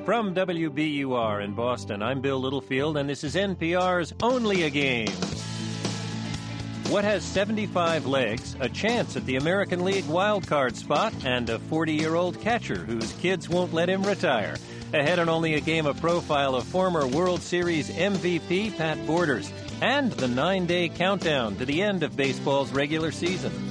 From WBUR in Boston, I'm Bill Littlefield, and this is NPR's Only a Game. What has 75 legs, a chance at the American League wildcard spot, and a 40-year-old catcher whose kids won't let him retire? Ahead on Only a Game, a profile of former World Series MVP Pat Borders, and the 9-day countdown to the end of baseball's regular season.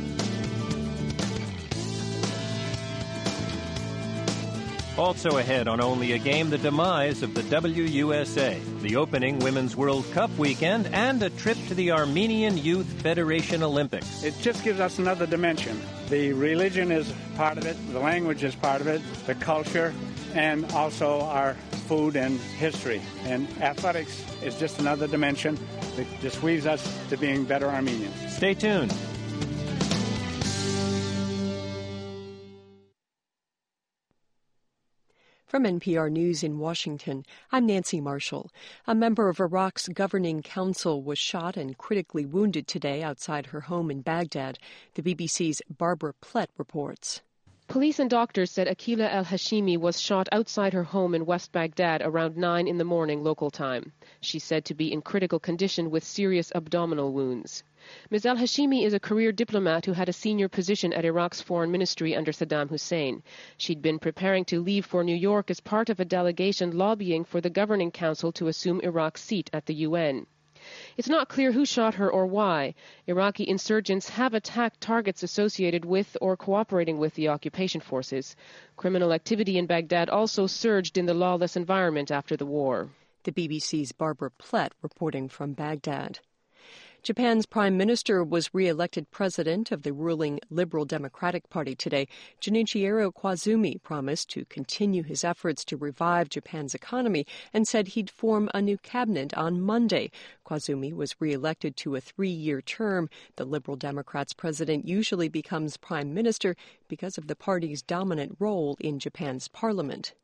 Also ahead on Only a Game, the demise of the WUSA, the opening Women's World Cup weekend, and a trip to the Armenian Youth Federation Olympics. It just gives us another dimension. The religion is part of it, the language is part of it, the culture, and also our food and history. And athletics is just another dimension that just leads us to being better Armenians. Stay tuned. From NPR News in Washington, I'm Nancy Marshall. A member of Iraq's governing council was shot and critically wounded today outside her home in Baghdad. The BBC's Barbara Plett reports. Police and doctors said Akila al-Hashimi was shot outside her home in West Baghdad around 9 in the morning local time. She's said to be in critical condition with serious abdominal wounds. Ms. al-Hashimi is a career diplomat who had a senior position at Iraq's foreign ministry under Saddam Hussein. She'd been preparing to leave for New York as part of a delegation lobbying for the governing council to assume Iraq's seat at the UN. It's not clear who shot her or why. Iraqi insurgents have attacked targets associated with or cooperating with the occupation forces. Criminal activity in Baghdad also surged in the lawless environment after the war. The BBC's Barbara Plett reporting from Baghdad. Japan's prime minister was re-elected president of the ruling Liberal Democratic Party today. Junichiro Koizumi promised to continue his efforts to revive Japan's economy and said he'd form a new cabinet on Monday. Koizumi was re-elected to a 3-year term. The Liberal Democrats' president usually becomes prime minister because of the party's dominant role in Japan's parliament.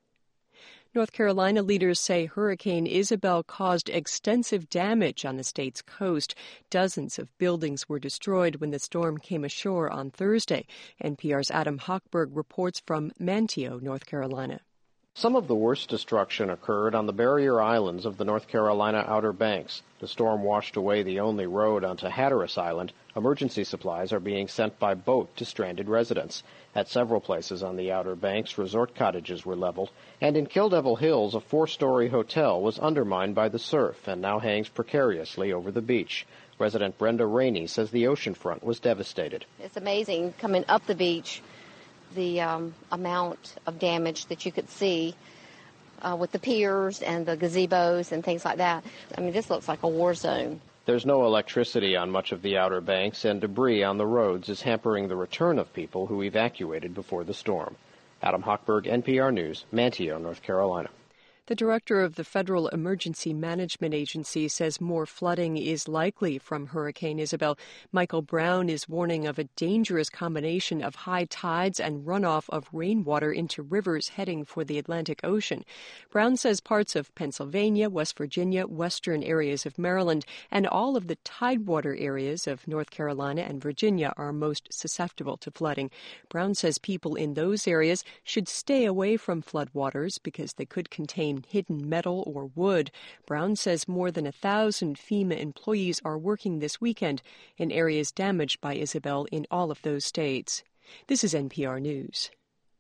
North Carolina leaders say Hurricane Isabel caused extensive damage on the state's coast. Dozens of buildings were destroyed when the storm came ashore on Thursday. NPR's Adam Hochberg reports from Manteo, North Carolina. Some of the worst destruction occurred on the barrier islands of the North Carolina Outer Banks. The storm washed away the only road onto Hatteras Island. Emergency supplies are being sent by boat to stranded residents. At several places on the Outer Banks, resort cottages were leveled, and in Kill Devil Hills, a 4-story hotel was undermined by the surf and now hangs precariously over the beach. Resident Brenda Rainey says the oceanfront was devastated. It's amazing coming up the beach, the amount of damage that you could see with the piers and the gazebos and things like that. I mean, this looks like a war zone. There's no electricity on much of the Outer Banks, and debris on the roads is hampering the return of people who evacuated before the storm. Adam Hochberg, NPR News, Manteo, North Carolina. The director of the Federal Emergency Management Agency says more flooding is likely from Hurricane Isabel. Michael Brown is warning of a dangerous combination of high tides and runoff of rainwater into rivers heading for the Atlantic Ocean. Brown says parts of Pennsylvania, West Virginia, western areas of Maryland, and all of the tidewater areas of North Carolina and Virginia are most susceptible to flooding. Brown says people in those areas should stay away from floodwaters because they could contain hidden metal or wood. Brown says more than 1,000 FEMA employees are working this weekend in areas damaged by Isabel in all of those states. This is NPR News.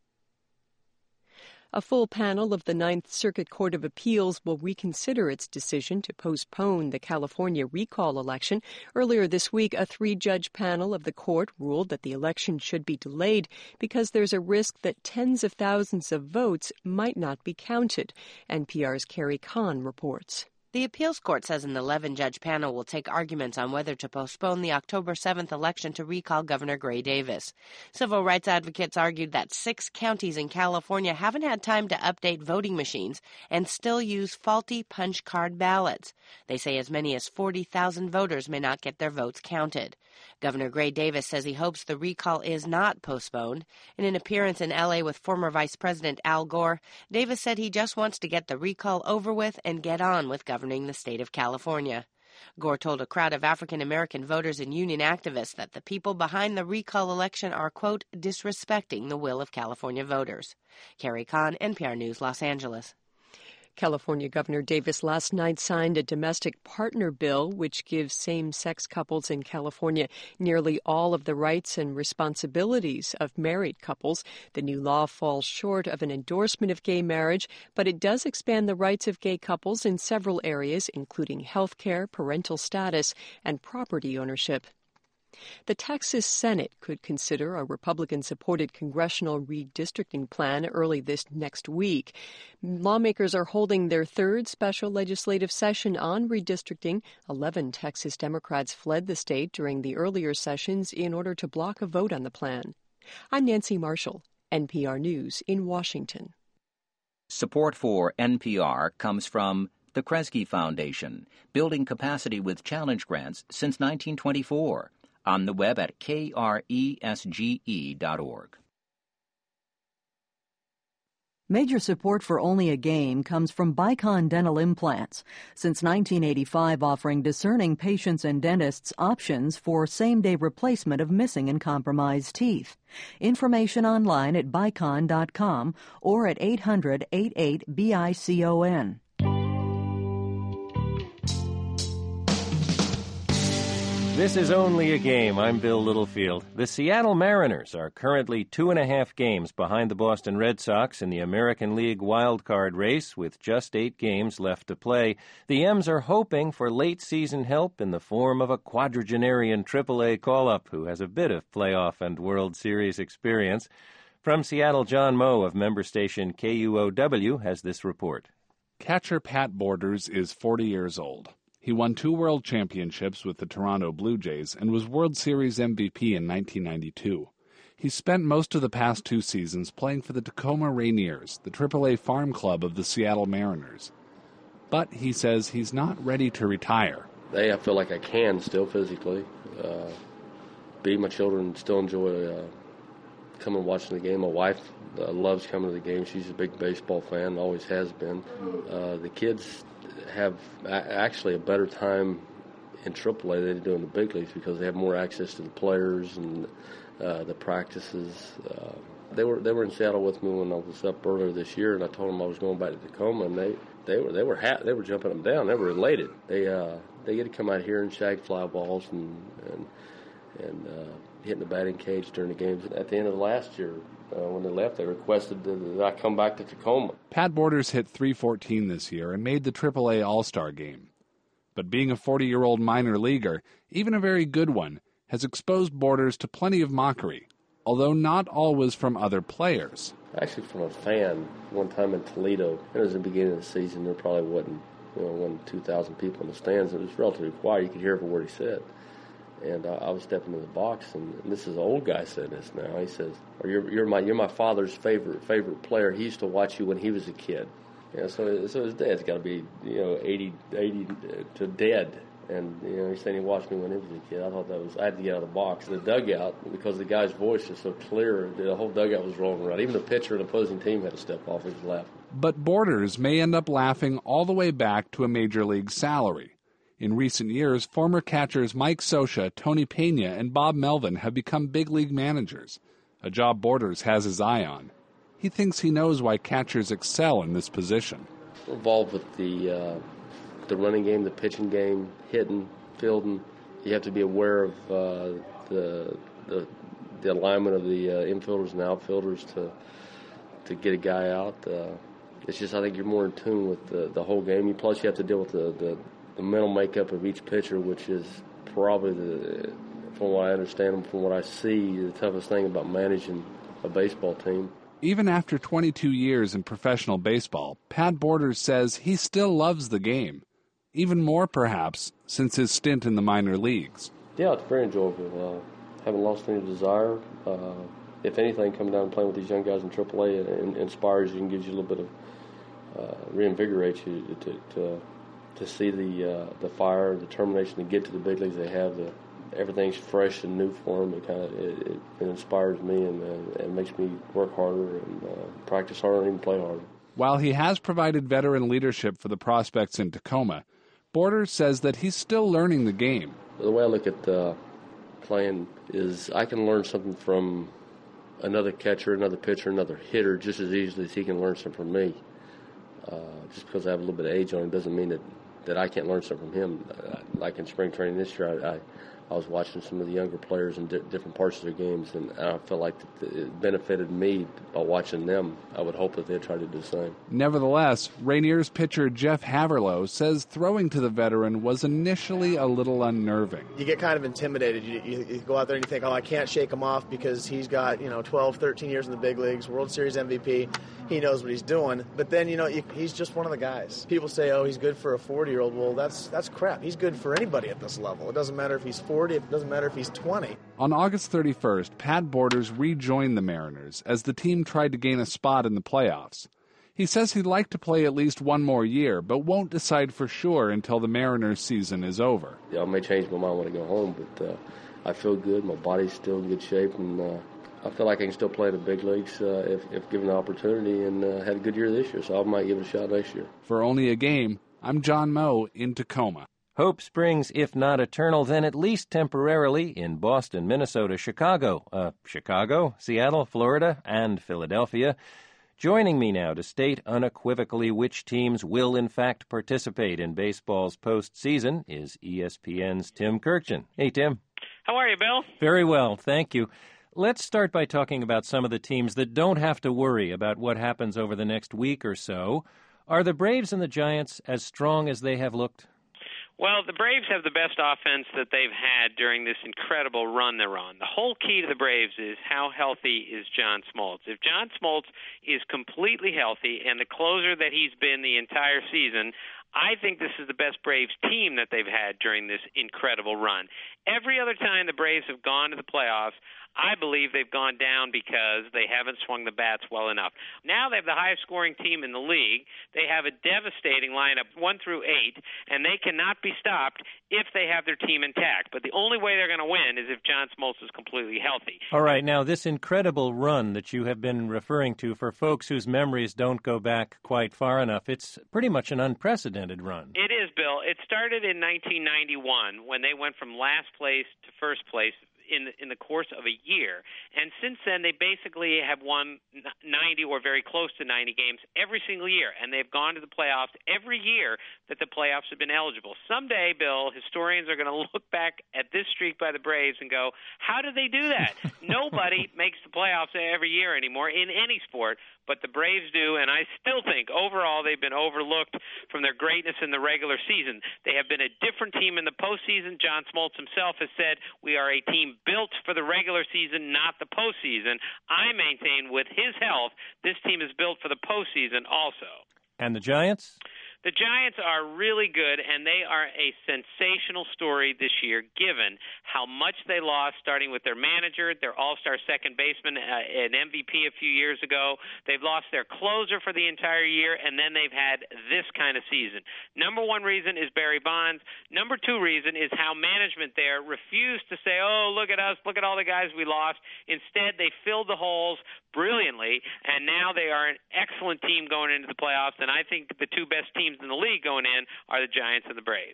A full panel of the Ninth Circuit Court of Appeals will reconsider its decision to postpone the California recall election. Earlier this week, a 3-judge panel of the court ruled that the election should be delayed because there's a risk that tens of thousands of votes might not be counted. NPR's Carrie Kahn reports. The appeals court says an 11-judge panel will take arguments on whether to postpone the October 7th election to recall Governor Gray Davis. Civil rights advocates argued that 6 counties in California haven't had time to update voting machines and still use faulty punch card ballots. They say as many as 40,000 voters may not get their votes counted. Governor Gray Davis says he hopes the recall is not postponed. In an appearance in L.A. with former Vice President Al Gore, Davis said he just wants to get the recall over with and get on with governing the state of California. Gore told a crowd of African-American voters and union activists that the people behind the recall election are, quote, disrespecting the will of California voters. Carrie Kahn, NPR News, Los Angeles. California Governor Davis last night signed a domestic partner bill which gives same-sex couples in California nearly all of the rights and responsibilities of married couples. The new law falls short of an endorsement of gay marriage, but it does expand the rights of gay couples in several areas, including health care, parental status, and property ownership. The Texas Senate could consider a Republican-supported congressional redistricting plan early this next week. Lawmakers are holding their third special legislative session on redistricting. 11 Texas Democrats fled the state during the earlier sessions in order to block a vote on the plan. I'm Nancy Marshall, NPR News in Washington. Support for NPR comes from the Kresge Foundation, building capacity with challenge grants since 1924. On the web at kresge.org. Major support for Only a Game comes from Bicon Dental Implants, since 1985 offering discerning patients and dentists options for same-day replacement of missing and compromised teeth. Information online at bicon.com or at 800-88-BICON. This is Only a Game. I'm Bill Littlefield. The Seattle Mariners are currently 2.5 games behind the Boston Red Sox in the American League wildcard race with just 8 games left to play. The M's are hoping for late-season help in the form of a quadragenarian AAA call-up who has a bit of playoff and World Series experience. From Seattle, John Moe of member station KUOW has this report. Catcher Pat Borders is 40 years old. He won 2 World Championships with the Toronto Blue Jays and was World Series MVP in 1992. He spent most of the past 2 seasons playing for the Tacoma Rainiers, the AAA farm club of the Seattle Mariners. But he says he's not ready to retire. I feel like I can still physically. My children still enjoy coming and watching the game. My wife loves coming to the game. She's a big baseball fan, always has been. The kids have actually a better time in AAA than they do in the big leagues because they have more access to the players and the practices. They were in Seattle with me when I was up earlier this year, and I told them I was going back to Tacoma, and they were jumping them down. They were elated. They get to come out here and shag fly balls and hit in the batting cage during the games. At the end of last year, when they left, they requested that I come back to Tacoma. Pat Borders hit .314 this year and made the AAA All-Star game. But being a 40-year-old minor leaguer, even a very good one, has exposed Borders to plenty of mockery, although not always from other players. Actually, from a fan, one time in Toledo, it was the beginning of the season, there probably wasn't 2,000 people in the stands. It was relatively quiet. You could hear every word he said. And I was stepping in the box, and this is an old guy saying this now. He says, "You're my father's favorite player. He used to watch you when he was a kid." So his dad's got to be 80 to dead, and he's saying he watched me when he was a kid. I had to get out of the box. The dugout, because the guy's voice is so clear, the whole dugout was rolling around. Even the pitcher and the opposing team had to step off. He was laughing. But Borders may end up laughing all the way back to a major league salary. In recent years, former catchers Mike Scioscia, Tony Pena, and Bob Melvin have become big league managers, a job Borders has his eye on. He thinks he knows why catchers excel in this position. We're involved with the running game, the pitching game, hitting, fielding. You have to be aware of the alignment of the infielders and outfielders to get a guy out. It's just I think you're more in tune with the whole game. Plus, you have to deal with the mental makeup of each pitcher, which is probably, from what I understand and from what I see, the toughest thing about managing a baseball team. Even after 22 years in professional baseball, Pat Borders says he still loves the game. Even more, perhaps, since his stint in the minor leagues. Yeah, it's very enjoyable. Haven't lost any desire. If anything, coming down and playing with these young guys in AAA inspires you and gives you a little bit of reinvigorates you to see the fire, the determination to get to the big leagues they have. Everything's fresh and new for them. It inspires me and makes me work harder and practice harder and even play harder. While he has provided veteran leadership for the prospects in Tacoma, Borders says that he's still learning the game. The way I look at playing is I can learn something from another catcher, another pitcher, another hitter just as easily as he can learn something from me. Just because I have a little bit of age on him doesn't mean that I can't learn something from him. Like in spring training this year, I was watching some of the younger players in different parts of their games, and I felt like it benefited me by watching them. I would hope that they'd try to do the same. Nevertheless, Rainier's pitcher Jeff Haverlow says throwing to the veteran was initially a little unnerving. You get kind of intimidated. You go out there and you think, I can't shake him off because he's got 12, 13 years in the big leagues, World Series MVP. He knows what he's doing. But then, he's just one of the guys. People say, he's good for a 40-year-old. Well, that's crap. He's good for anybody at this level. It doesn't matter if he's 40. It doesn't matter if he's 20. On August 31st, Pat Borders rejoined the Mariners as the team tried to gain a spot in the playoffs. He says he'd like to play at least one more year, but won't decide for sure until the Mariners season is over. I may change my mind when I go home, but I feel good. My body's still in good shape, and I feel like I can still play in the big leagues if given the opportunity, and had a good year this year, so I might give it a shot next year. For Only a Game, I'm John Moe in Tacoma. Hope springs, if not eternal, then at least temporarily, in Boston, Minnesota, Chicago, Seattle, Florida, and Philadelphia. Joining me now to state unequivocally which teams will in fact participate in baseball's postseason is ESPN's Tim Kurkjian. Hey, Tim. How are you, Bill? Very well, thank you. Let's start by talking about some of the teams that don't have to worry about what happens over the next week or so. Are the Braves and the Giants as strong as they have looked? Well, the Braves have the best offense that they've had during this incredible run they're on. The whole key to the Braves is how healthy is John Smoltz. If John Smoltz is completely healthy and the closer that he's been the entire season, I think this is the best Braves team that they've had during this incredible run. Every other time the Braves have gone to the playoffs, I believe they've gone down because they haven't swung the bats well enough. Now they have the highest scoring team in the league. They have a devastating lineup 1 through 8, and they cannot be stopped if they have their team intact. But the only way they're going to win is if John Smoltz is completely healthy. All right, now this incredible run that you have been referring to, for folks whose memories don't go back quite far enough, it's pretty much an unprecedented run. It is, Bill. It started in 1991 when they went from last place to first place in the course of a year. And since then, they basically have won 90 or very close to 90 games every single year, and they've gone to the playoffs every year that the playoffs have been eligible. Someday, Bill, historians are going to look back at this streak by the Braves and go, how did they do that? Nobody makes the playoffs every year anymore in any sport, but the Braves do, and I still think overall they've been overlooked from their greatness in the regular season. They have been a different team in the postseason. John Smoltz himself has said, we are a team built for the regular season, not the postseason. I maintain with his health, this team is built for the postseason also. And the Giants? The Giants are really good, and they are a sensational story this year, given how much they lost, starting with their manager, their all-star second baseman, an MVP a few years ago. They've lost their closer for the entire year, and then they've had this kind of season. Number one reason is Barry Bonds. Number two reason is how management there refused to say, oh, look at us, look at all the guys we lost. Instead, they filled the holes brilliantly, and now they are an excellent team going into the playoffs, and I think the two best teams in the league going in are the Giants and the Braves.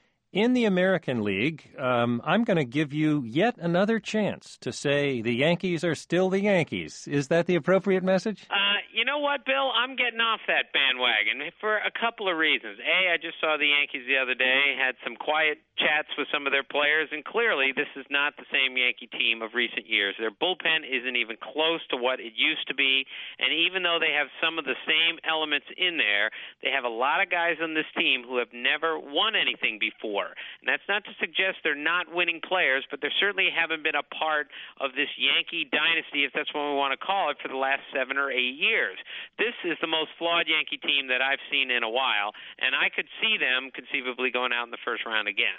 In the American League, I'm going to give you yet another chance to say the Yankees are still the Yankees. Is that the appropriate message? You know what, Bill? I'm getting off that bandwagon for a couple of reasons. A, I just saw the Yankees the other day, had some quiet chats with some of their players, and clearly this is not the same Yankee team of recent years. Their bullpen isn't even close to what it used to be, and even though they have some of the same elements in there, they have a lot of guys on this team who have never won anything before. And that's not to suggest they're not winning players, but they certainly haven't been a part of this Yankee dynasty, if that's what we want to call it, for the last 7 or 8 years. This is the most flawed Yankee team that I've seen in a while, and I could see them conceivably going out in the first round again.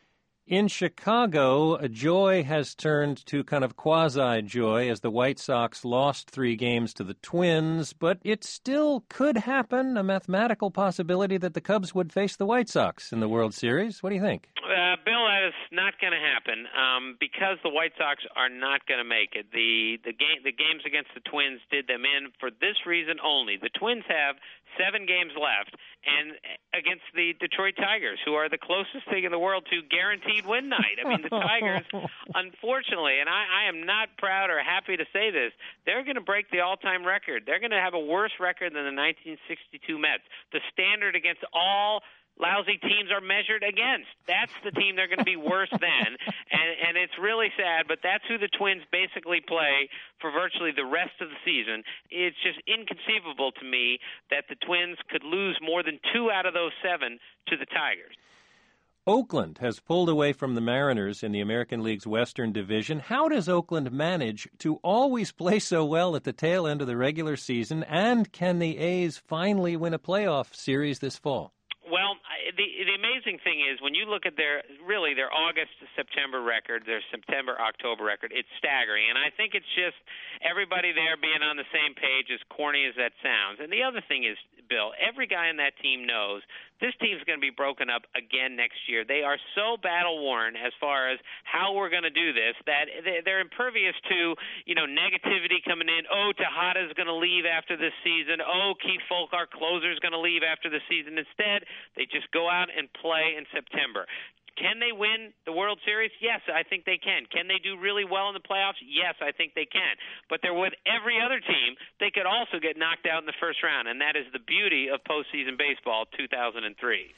In Chicago, joy has turned to kind of quasi-joy as the White Sox lost 3 games to the Twins, but it still could happen, a mathematical possibility that the Cubs would face the White Sox in the World Series. What do you think? Bill, that is not going to happen because the White Sox are not going to make it. The games against the Twins did them in for this reason only. The Twins have 7 games left, and against the Detroit Tigers, who are the closest thing in the world to guaranteed win night. I mean, the Tigers, unfortunately, and I am not proud or happy to say this, they're going to break the all-time record. They're going to have a worse record than the 1962 Mets. The standard against all lousy teams are measured against. That's the team they're going to be worse than, and it's really sad, but that's who the Twins basically play for virtually the rest of the season. It's just inconceivable to me that the Twins could lose more than 2 out of those 7 to the Tigers. Oakland has pulled away from the Mariners in the American League's Western Division. How does Oakland manage to always play so well at the tail end of the regular season, and can the A's finally win a playoff series this fall? Well, the amazing thing is when you look at their August to September record, their September-October record, it's staggering. And I think it's just everybody there being on the same page, as corny as that sounds. And the other thing is, Bill, every guy on that team knows this team's going to be broken up again next year. They are so battle-worn as far as how we're going to do this that they're impervious to, negativity coming in. Oh, Tejada's going to leave after this season. Oh, Keith Folk, our closer, is going to leave after the season. Instead, they just go out and play in September. Can they win the World Series? Yes, I think they can. Can they do really well in the playoffs? Yes, I think they can. But they're with every other team. They could also get knocked out in the first round, and that is the beauty of postseason baseball 2003.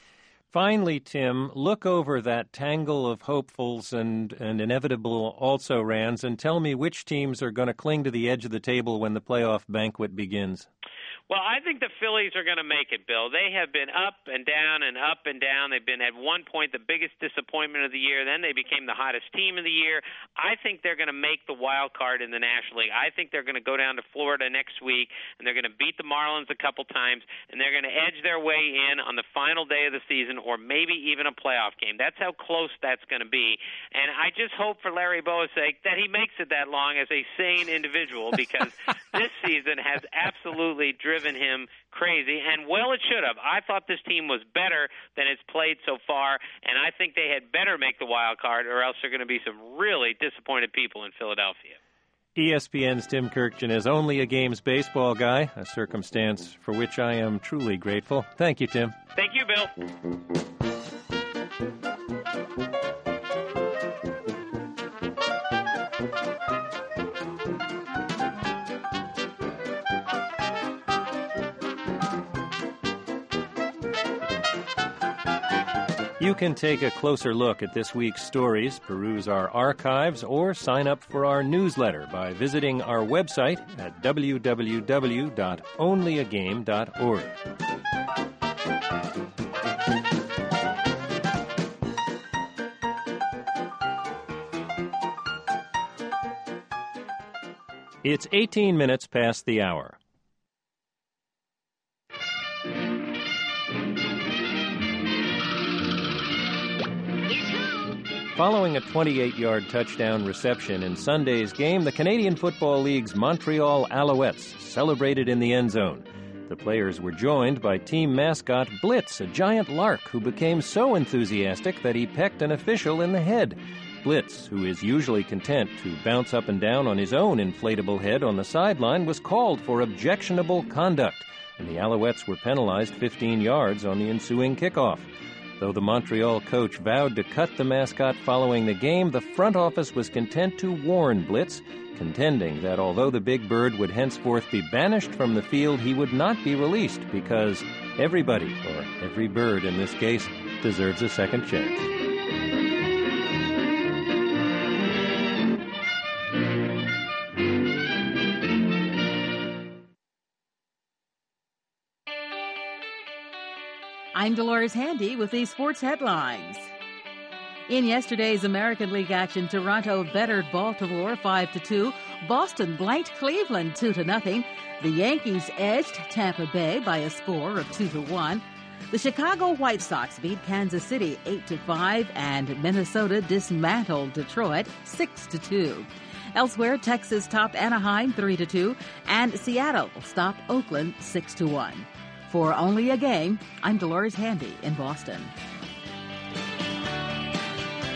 Finally, Tim, look over that tangle of hopefuls and inevitable also-rans and tell me which teams are going to cling to the edge of the table when the playoff banquet begins. Well, I think the Phillies are going to make it, Bill. They have been up and down and up and down. They've been at one point the biggest disappointment of the year. Then they became the hottest team of the year. I think they're going to make the wild card in the National League. I think they're going to go down to Florida next week, and they're going to beat the Marlins a couple times, and they're going to edge their way in on the final day of the season or maybe even a playoff game. That's how close that's going to be. And I just hope for Larry Bowa's sake that he makes it that long as a sane individual because this season has absolutely driven him crazy, and well, it should have. I thought this team was better than it's played so far, and I think they had better make the wild card, or else there are going to be some really disappointed people in Philadelphia. ESPN's Tim Kurkjian is only a games baseball guy, a circumstance for which I am truly grateful. Thank you, Tim. Thank you, Bill. You can take a closer look at this week's stories, peruse our archives, or sign up for our newsletter by visiting our website at www.onlyagame.org. It's 18 minutes past the hour. Following a 28-yard touchdown reception in Sunday's game, the Canadian Football League's Montreal Alouettes celebrated in the end zone. The players were joined by team mascot Blitz, a giant lark who became so enthusiastic that he pecked an official in the head. Blitz, who is usually content to bounce up and down on his own inflatable head on the sideline, was called for objectionable conduct, and the Alouettes were penalized 15 yards on the ensuing kickoff. Though the Montreal coach vowed to cut the mascot following the game, the front office was content to warn Blitz, contending that although the big bird would henceforth be banished from the field, he would not be released because everybody, or every bird in this case, deserves a second chance. I'm Dolores Handy with these sports headlines. In yesterday's American League action, Toronto bettered Baltimore 5-2. Boston blanked Cleveland 2-0. The Yankees edged Tampa Bay by a score of 2-1. The Chicago White Sox beat Kansas City 8-5, and Minnesota dismantled Detroit 6-2. Elsewhere, Texas topped Anaheim 3-2, and Seattle stopped Oakland 6-1. For Only a Game, I'm Dolores Handy in Boston.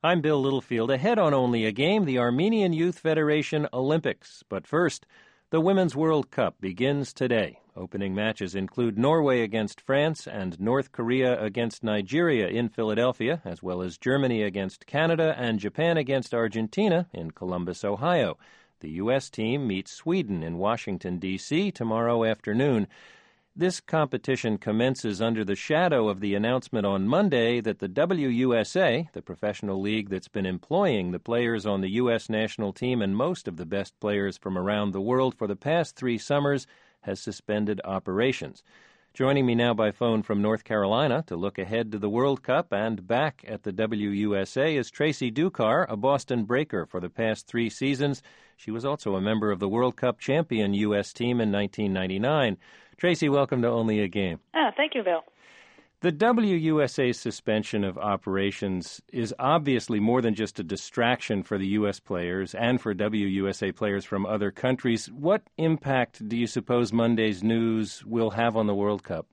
I'm Bill Littlefield. Ahead on Only a Game, the Armenian Youth Federation Olympics. But first, the Women's World Cup begins today. Opening matches include Norway against France and North Korea against Nigeria in Philadelphia, as well as Germany against Canada and Japan against Argentina in Columbus, Ohio. The U.S. team meets Sweden in Washington, D.C. tomorrow afternoon. This competition commences under the shadow of the announcement on Monday that the WUSA, the professional league that's been employing the players on the U.S. national team and most of the best players from around the world for the past 3 summers, has suspended operations. Joining me now by phone from North Carolina to look ahead to the World Cup and back at the WUSA is Tracy Ducar, a Boston Breaker for the past 3 seasons. She was also a member of the World Cup champion U.S. team in 1999. Tracy, welcome to Only a Game. Thank you, Bill. The WUSA's suspension of operations is obviously more than just a distraction for the U.S. players and for WUSA players from other countries. What impact do you suppose Monday's news will have on the World Cup?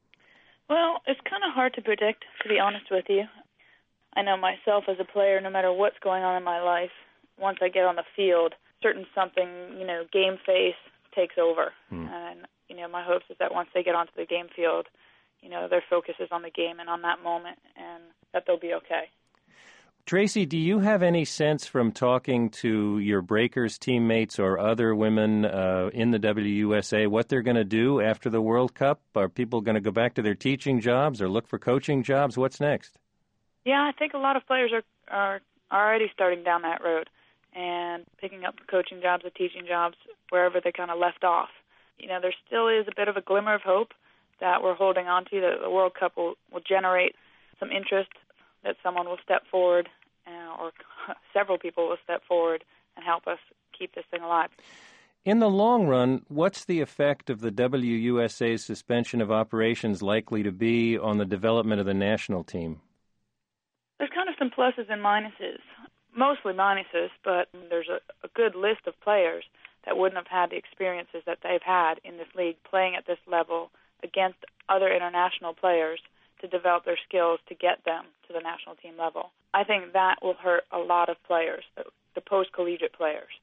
Well, it's kind of hard to predict, to be honest with you. I know myself as a player, no matter what's going on in my life, once I get on the field, certain something, game face takes over. And, my hopes is that once they get onto the game field, their focus is on the game and on that moment, and that they'll be okay. Tracy, do you have any sense from talking to your Breakers teammates or other women in the WUSA what they're going to do after the World Cup? Are people going to go back to their teaching jobs or look for coaching jobs? What's next? Yeah, I think a lot of players are already starting down that road and picking up coaching jobs or teaching jobs wherever they kind of left off. There still is a bit of a glimmer of hope that we're holding on to, that the World Cup will generate some interest, that someone will step forward or several people will step forward and help us keep this thing alive. In the long run, what's the effect of the WUSA's suspension of operations likely to be on the development of the national team? There's kind of some pluses and minuses, mostly minuses, but there's a good list of players that wouldn't have had the experiences that they've had in this league playing at this level against other international players to develop their skills to get them to the national team level. I think that will hurt a lot of players, the post-collegiate players.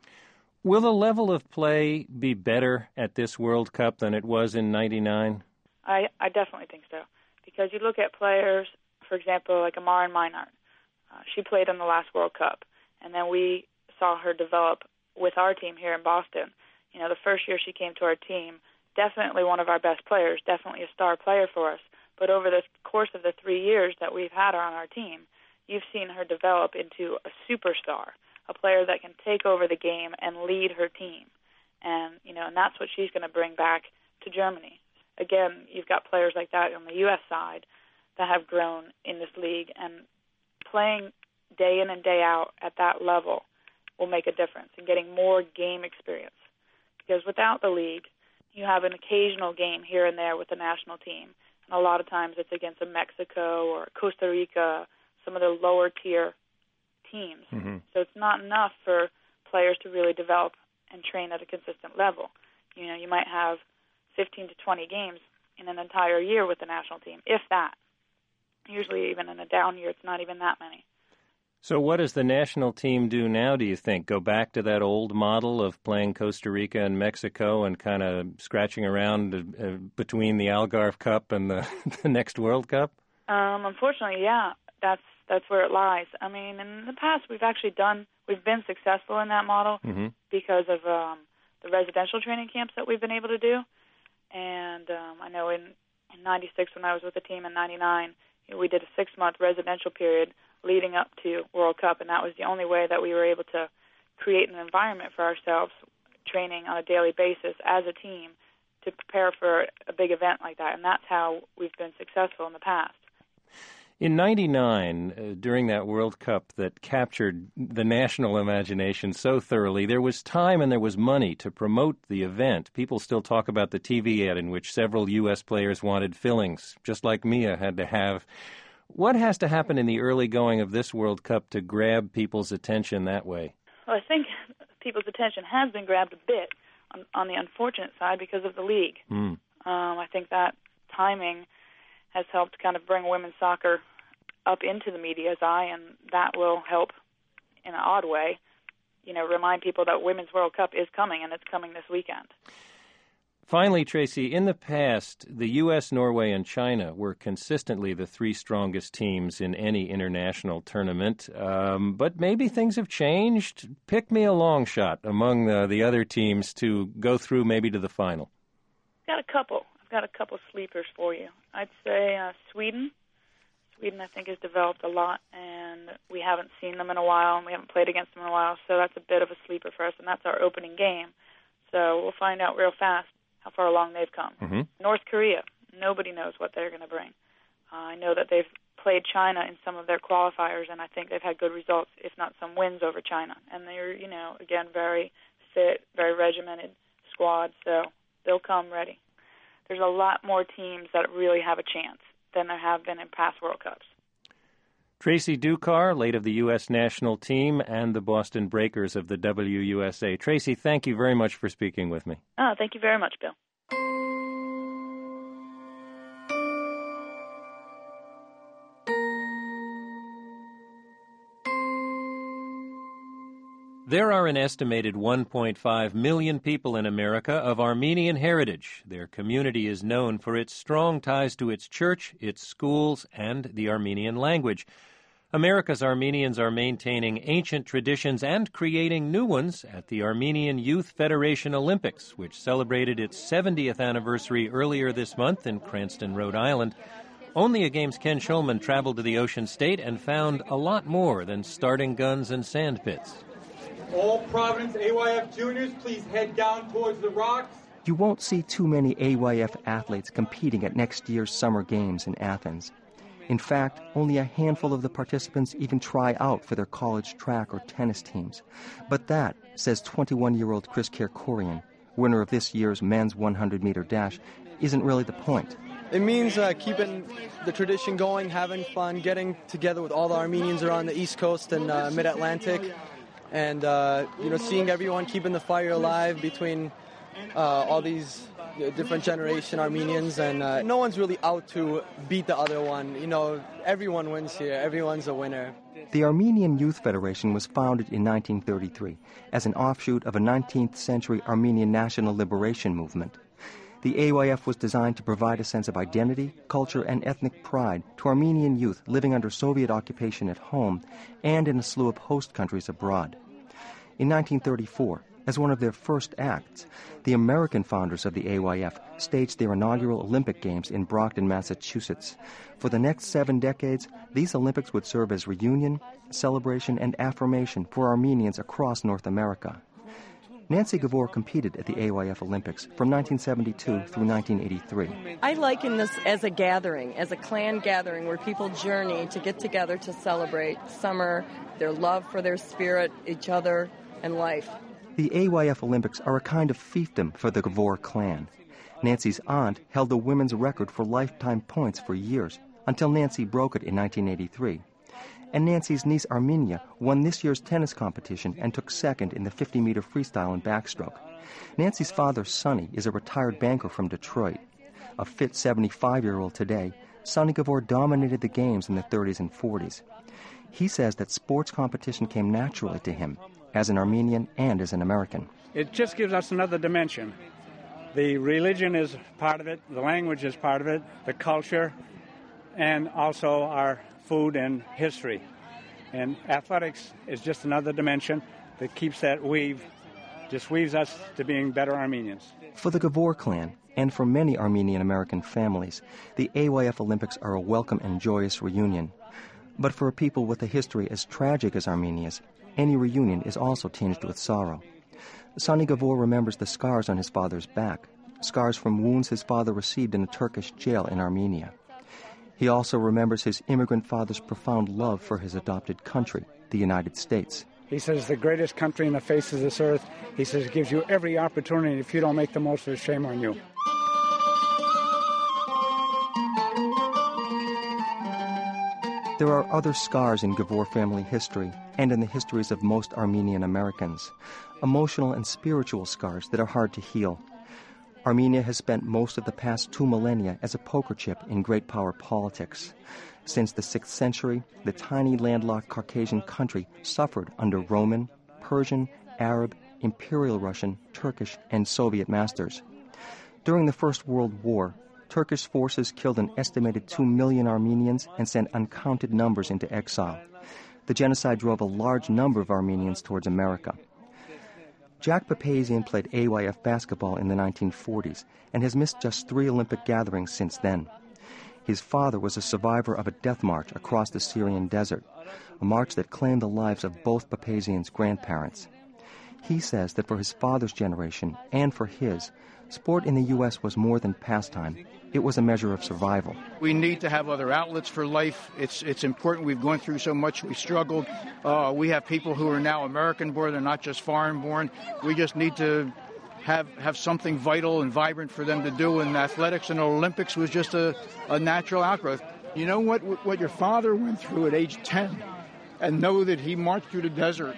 Will the level of play be better at this World Cup than it was in '99? I definitely think so, because you look at players, for example, like Amara Minart. She played in the last World Cup, and then we saw her develop with our team here in Boston. The first year she came to our team, definitely one of our best players, definitely a star player for us. But over the course of the 3 years that we've had her on our team, you've seen her develop into a superstar, a player that can take over the game and lead her team. And, and that's what she's going to bring back to Germany. Again, you've got players like that on the U.S. side that have grown in this league, and playing day in and day out at that level will make a difference in getting more game experience. Because without the league, you have an occasional game here and there with the national team. And a lot of times it's against a Mexico or Costa Rica, some of the lower tier teams. Mm-hmm. So it's not enough for players to really develop and train at a consistent level. You might have 15 to 20 games in an entire year with the national team, if that. Usually even in a down year, it's not even that many. So what does the national team do now, do you think? Go back to that old model of playing Costa Rica and Mexico and kind of scratching around between the Algarve Cup and the next World Cup? Unfortunately, yeah, that's where it lies. I mean, in the past we've been successful in that model because of the residential training camps that we've been able to do. And I know in 96 when I was with the team in 99, we did a 6-month residential period leading up to World Cup, and that was the only way that we were able to create an environment for ourselves, training on a daily basis as a team to prepare for a big event like that, and that's how we've been successful in the past. In '99, during that World Cup that captured the national imagination so thoroughly, there was time and there was money to promote the event. People still talk about the TV ad in which several U.S. players wanted fillings, just like Mia had to have. What has to happen in the early going of this World Cup to grab people's attention that way? Well, I think people's attention has been grabbed a bit on the unfortunate side because of the league. I think that timing has helped kind of bring women's soccer up into the media's eye, and that will help, in an odd way, remind people that Women's World Cup is coming, and it's coming this weekend. Finally, Tracy, in the past, the U.S., Norway, and China were consistently the three strongest teams in any international tournament. But maybe things have changed. Pick me a long shot among the other teams to go through maybe to the final. I've got a couple sleepers for you. I'd say Sweden. Sweden, I think, has developed a lot, and we haven't seen them in a while, and we haven't played against them in a while, so that's a bit of a sleeper for us, and that's our opening game. So we'll find out real fast how far along they've come. Mm-hmm. North Korea, nobody knows what they're going to bring. I know that they've played China in some of their qualifiers, and I think they've had good results, if not some wins over China. And they're, again, very fit, very regimented squad, so they'll come ready. There's a lot more teams that really have a chance than there have been in past World Cups. Tracy Ducar, late of the U.S. national team, and the Boston Breakers of the WUSA. Tracy, thank you very much for speaking with me. Oh, thank you very much, Bill. There are an estimated 1.5 million people in America of Armenian heritage. Their community is known for its strong ties to its church, its schools, and the Armenian language. America's Armenians are maintaining ancient traditions and creating new ones at the Armenian Youth Federation Olympics, which celebrated its 70th anniversary earlier this month in Cranston, Rhode Island. Only a Game's Ken Schulman traveled to the Ocean State and found a lot more than starting guns and sand pits. All Providence AYF juniors, please head down towards the rocks. You won't see too many AYF athletes competing at next year's Summer Games in Athens. In fact, only a handful of the participants even try out for their college track or tennis teams. But that, says 21-year-old Chris Kerkorian, winner of this year's men's 100-meter dash, isn't really the point. It means keeping the tradition going, having fun, getting together with all the Armenians around the East Coast and Mid-Atlantic, and seeing everyone keeping the fire alive between all these different generation Armenians, and no one's really out to beat the other one. Everyone wins here. Everyone's a winner. The Armenian Youth Federation was founded in 1933 as an offshoot of a 19th century Armenian national liberation movement. The AYF was designed to provide a sense of identity, culture, and ethnic pride to Armenian youth living under Soviet occupation at home and in a slew of host countries abroad. In 1934, as one of their first acts, the American founders of the AYF staged their inaugural Olympic Games in Brockton, Massachusetts. For the next 7 decades, these Olympics would serve as reunion, celebration, and affirmation for Armenians across North America. Nancy Gavor competed at the AYF Olympics from 1972 through 1983. I liken this as a gathering, as a clan gathering where people journey to get together to celebrate summer, their love for their spirit, each other, and life. The AYF Olympics are a kind of fiefdom for the Gavor clan. Nancy's aunt held the women's record for lifetime points for years, until Nancy broke it in 1983. And Nancy's niece Armenia won this year's tennis competition and took second in the 50-meter freestyle and backstroke. Nancy's father, Sonny, is a retired banker from Detroit. A fit 75-year-old today, Sonny Gavor dominated the games in the 30s and 40s. He says that sports competition came naturally to him, as an Armenian and as an American. It just gives us another dimension. The religion is part of it, the language is part of it, the culture, and also our food and history. And athletics is just another dimension that keeps that just weaves us to being better Armenians. For the Gavor clan, and for many Armenian-American families, the AYF Olympics are a welcome and joyous reunion. But for a people with a history as tragic as Armenia's, any reunion is also tinged with sorrow. Sonny Gavor remembers the scars on his father's back, scars from wounds his father received in a Turkish jail in Armenia. He also remembers his immigrant father's profound love for his adopted country, the United States. He says the greatest country on the face of this earth. He says it gives you every opportunity. If you don't make the most of it, shame on you. There are other scars in Gavor family history and in the histories of most Armenian Americans, emotional and spiritual scars that are hard to heal. Armenia has spent most of the past 2 millennia as a poker chip in great power politics. Since the 6th century, the tiny landlocked Caucasian country suffered under Roman, Persian, Arab, Imperial Russian, Turkish, and Soviet masters. During the First World War, Turkish forces killed an estimated 2 million Armenians and sent uncounted numbers into exile. The genocide drove a large number of Armenians towards America. Jack Papazian played AYF basketball in the 1940s and has missed just 3 Olympic gatherings since then. His father was a survivor of a death march across the Syrian desert, a march that claimed the lives of both Papazian's grandparents. He says that for his father's generation and for his, sport in the U.S. was more than pastime. It was a measure of survival. We need to have other outlets for life. It's important. We've gone through so much. We struggled. We have people who are now American-born. They're not just foreign-born. We just need to have something vital and vibrant for them to do. And athletics and Olympics was just a natural outgrowth. You know what your father went through at age 10, and know that he marched through the desert.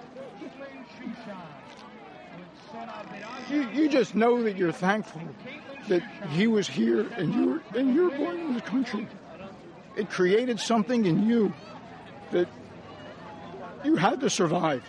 You just know that you're thankful that he was here and you're born in the country. It created something in you that you had to survive.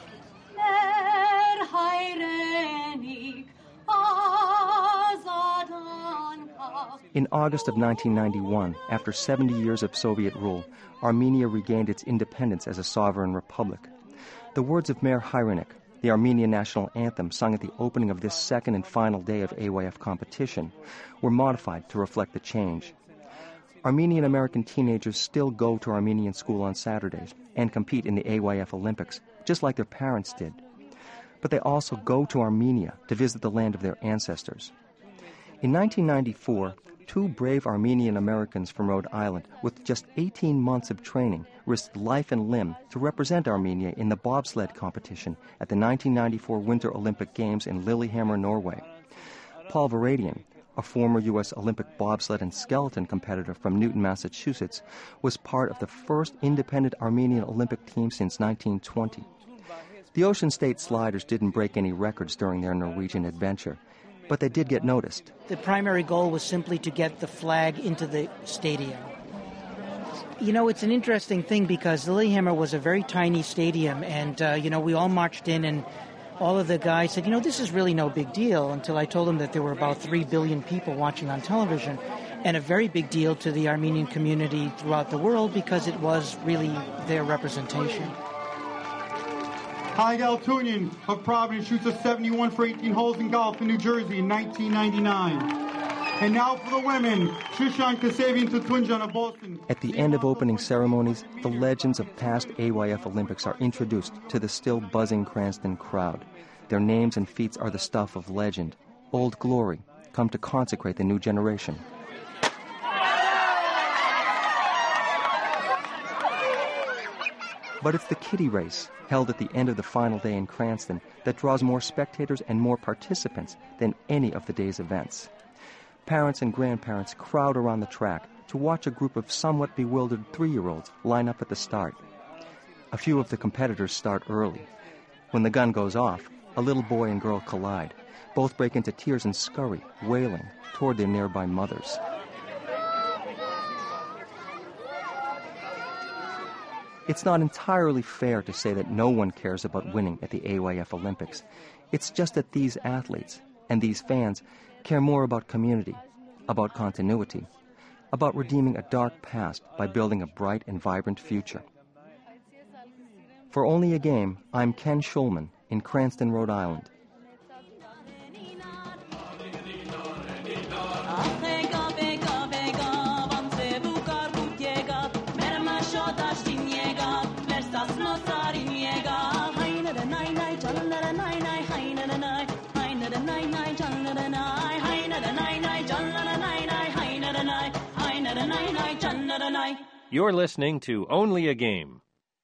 In August of 1991, after 70 years of Soviet rule, Armenia regained its independence as a sovereign republic. The words of Mayor Hayrenik, the Armenian national anthem sung at the opening of this second and final day of AYF competition, were modified to reflect the change. Armenian-American teenagers still go to Armenian school on Saturdays and compete in the AYF Olympics, just like their parents did. But they also go to Armenia to visit the land of their ancestors. In 1994, 2 brave Armenian Americans from Rhode Island, with just 18 months of training, risked life and limb to represent Armenia in the bobsled competition at the 1994 Winter Olympic Games in Lillehammer, Norway. Paul Varadian, a former U.S. Olympic bobsled and skeleton competitor from Newton, Massachusetts, was part of the first independent Armenian Olympic team since 1920. The Ocean State Sliders didn't break any records during their Norwegian adventure, but they did get noticed. The primary goal was simply to get the flag into the stadium. You know, it's an interesting thing because Lillehammer was a very tiny stadium, and, we all marched in, and all of the guys said, this is really no big deal, until I told them that there were about 3 billion people watching on television, and a very big deal to the Armenian community throughout the world because it was really their representation. Haig Altunian of Providence shoots a 71 for 18 holes in golf in New Jersey in 1999. And now for the women, Shushan Kasabian Tutunjan of Boston. At the end of opening ceremonies, the legends of past AYF Olympics are introduced to the still buzzing Cranston crowd. Their names and feats are the stuff of legend. Old glory, come to consecrate the new generation. But it's the kiddie race, held at the end of the final day in Cranston, that draws more spectators and more participants than any of the day's events. Parents and grandparents crowd around the track to watch a group of somewhat bewildered 3-year-olds line up at the start. A few of the competitors start early. When the gun goes off, a little boy and girl collide. Both break into tears and scurry, wailing, toward their nearby mothers. It's not entirely fair to say that no one cares about winning at the AYF Olympics. It's just that these athletes and these fans care more about community, about continuity, about redeeming a dark past by building a bright and vibrant future. For Only a Game, I'm Ken Schulman in Cranston, Rhode Island. You're listening to Only a Game.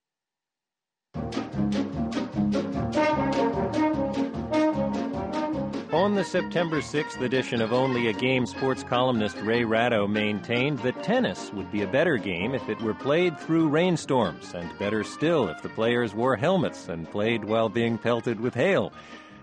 On the September 6th edition of Only a Game, sports columnist Ray Ratto maintained that tennis would be a better game if it were played through rainstorms, and better still if the players wore helmets and played while being pelted with hail.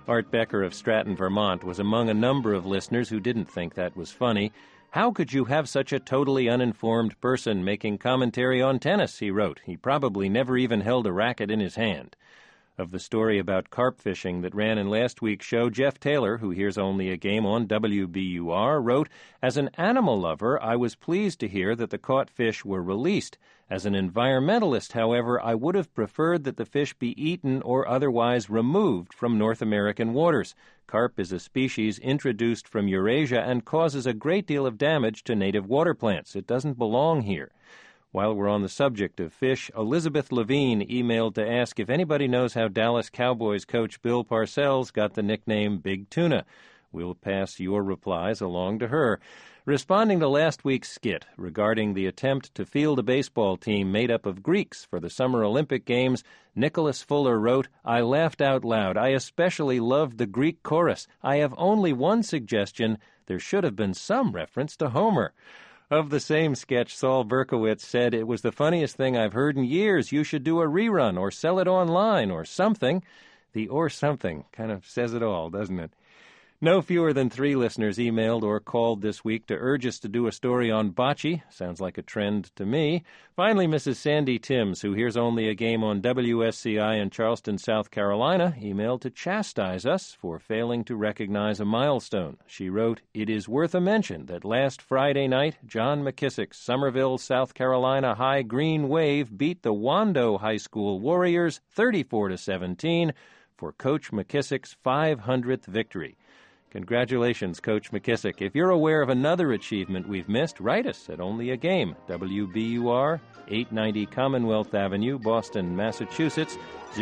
Art Becker of Stratton, Vermont, was among a number of listeners who didn't think that was funny. "How could you have such a totally uninformed person making commentary on tennis?" he wrote. "He probably never even held a racket in his hand." Of the story about carp fishing that ran in last week's show, Jeff Taylor, who hears Only a Game on WBUR, wrote, "As an animal lover, I was pleased to hear that the caught fish were released. As an environmentalist, however, I would have preferred that the fish be eaten or otherwise removed from North American waters. Carp is a species introduced from Eurasia and causes a great deal of damage to native water plants. It doesn't belong here." While we're on the subject of fish, Elizabeth Levine emailed to ask if anybody knows how Dallas Cowboys coach Bill Parcells got the nickname Big Tuna. We'll pass your replies along to her. Responding to last week's skit regarding the attempt to field a baseball team made up of Greeks for the Summer Olympic Games, Nicholas Fuller wrote, "I laughed out loud. I especially loved the Greek chorus. I have only one suggestion. There should have been some reference to Homer." Of the same sketch, Saul Berkowitz said, "It was the funniest thing I've heard in years. You should do a rerun or sell it online or something." The "or something" kind of says it all, doesn't it? No fewer than 3 listeners emailed or called this week to urge us to do a story on bocce. Sounds like a trend to me. Finally, Mrs. Sandy Timms, who hears Only a Game on WSCI in Charleston, South Carolina, emailed to chastise us for failing to recognize a milestone. She wrote, "It is worth a mention that last Friday night, John McKissick's Summerville, South Carolina High Green Wave beat the Wando High School Warriors 34-17 for Coach McKissick's 500th victory." Congratulations, Coach McKissick. If you're aware of another achievement we've missed, write us at Only a Game, WBUR, 890 Commonwealth Avenue, Boston, Massachusetts,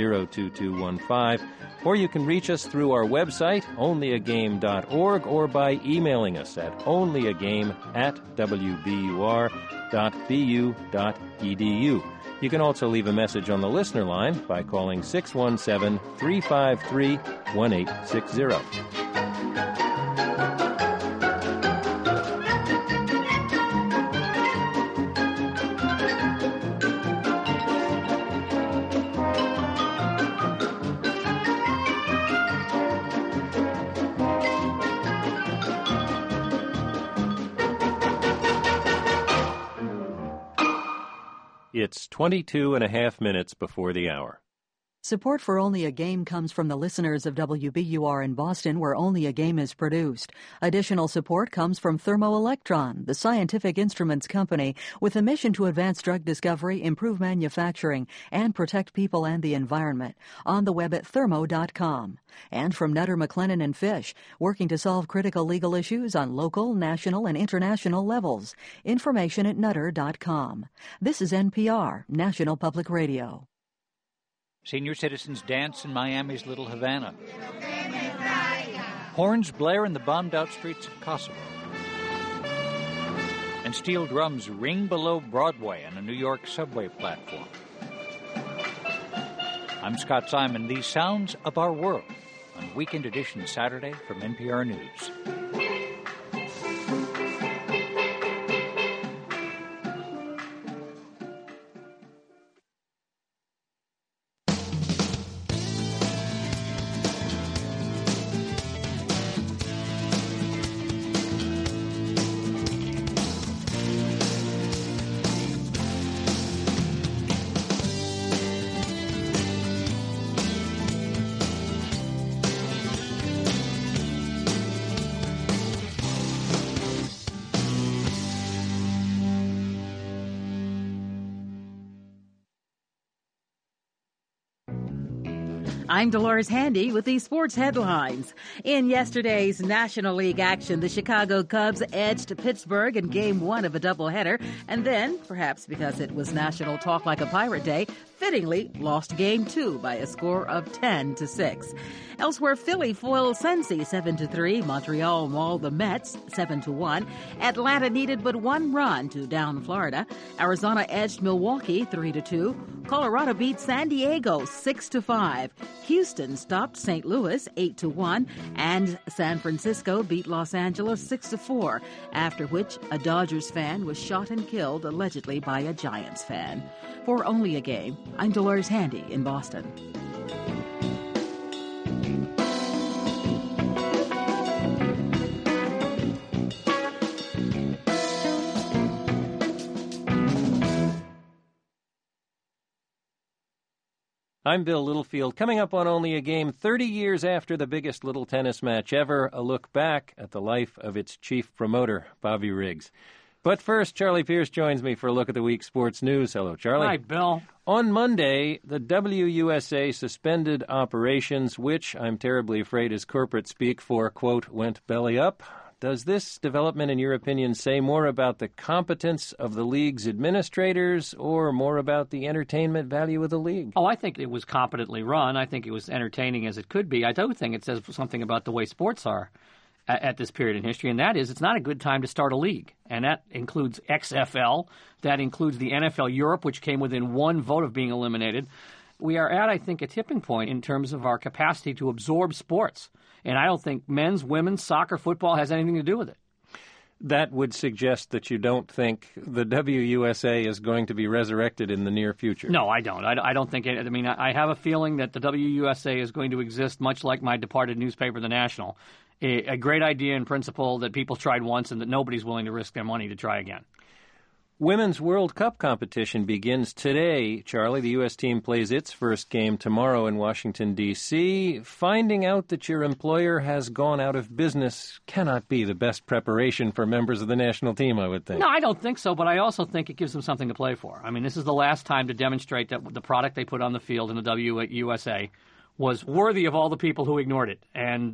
02215. Or you can reach us through our website, onlyagame.org, or by emailing us at onlyagame@wbur.bu.edu. You can also leave a message on the listener line by calling 617-353-1860. It's 22 and a half minutes before the hour. Support for Only a Game comes from the listeners of WBUR in Boston, where Only a Game is produced. Additional support comes from Thermoelectron, the scientific instruments company with a mission to advance drug discovery, improve manufacturing, and protect people and the environment. On the web at thermo.com. And from Nutter, McLennan & Fish, working to solve critical legal issues on local, national, and international levels. Information at nutter.com. This is NPR, National Public Radio. Senior citizens dance in Miami's Little Havana. Horns blare in the bombed-out streets of Kosovo. And steel drums ring below Broadway on a New York subway platform. I'm Scott Simon. These sounds of our world on Weekend Edition Saturday from NPR News. I'm Dolores Handy with these sports headlines. In yesterday's National League action, the Chicago Cubs edged Pittsburgh in Game 1 of a doubleheader, and then, perhaps because it was National Talk Like a Pirate Day, fittingly lost Game 2 by a score of 10-6. Elsewhere, Philly foiled Cincy 7-3. Montreal mauled the Mets 7-1. Atlanta needed but one run to down Florida. Arizona edged Milwaukee 3-2. Colorado beat San Diego 6-5. Houston stopped St. Louis 8-1, and San Francisco beat Los Angeles 6-4. After which, a Dodgers fan was shot and killed, allegedly by a Giants fan. For Only a Game, I'm Dolores Handy in Boston. I'm Bill Littlefield. Coming up on Only a Game, 30 years after the biggest little tennis match ever, a look back at the life of its chief promoter, Bobby Riggs. But first, Charlie Pierce joins me for a look at the week's sports news. Hello, Charlie. Hi, Bill. On Monday, the WUSA suspended operations, which I'm terribly afraid is corporate speak for, quote, went belly up. Does this development, in your opinion, say more about the competence of the league's administrators or more about the entertainment value of the league? Oh, I think it was competently run. I think it was entertaining as it could be. I do think it says something about the way sports are at this period in history, and that is it's not a good time to start a league. And that includes XFL. That includes the NFL Europe, which came within one vote of being eliminated. We are at, I think, a tipping point in terms of our capacity to absorb sports. And I don't think men's, women's, soccer, football has anything to do with it. That would suggest that you don't think the WUSA is going to be resurrected in the near future. No, I don't. I don't think it. I mean, I have a feeling that the WUSA is going to exist much like my departed newspaper, The National. A great idea in principle that people tried once and that nobody's willing to risk their money to try again. Women's World Cup competition begins today. Charlie, the U.S. team plays its first game tomorrow in Washington, D.C. Finding out that your employer has gone out of business cannot be the best preparation for members of the national team, I would think. No, I don't think so, but I also think it gives them something to play for. I mean, this is the last time to demonstrate that the product they put on the field in the WUSA was worthy of all the people who ignored it. And